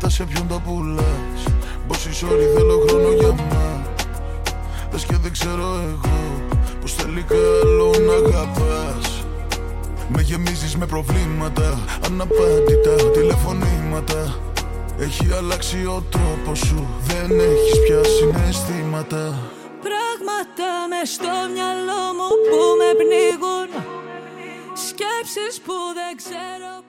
πάντα σε ποιον τα πουλάς. Πόσοι ώρες θέλω χρόνο για μας. Λες και δεν ξέρω εγώ πως τελικά άλλο να αγαπάς. Με γεμίζεις με προβλήματα, αναπάντητα τηλεφωνήματα. Έχει αλλάξει ο τρόπος σου, δεν έχεις πια συναισθήματα. Πράγματα μες στο μυαλό μου που με πνίγουν. Σκέψεις που δεν ξέρω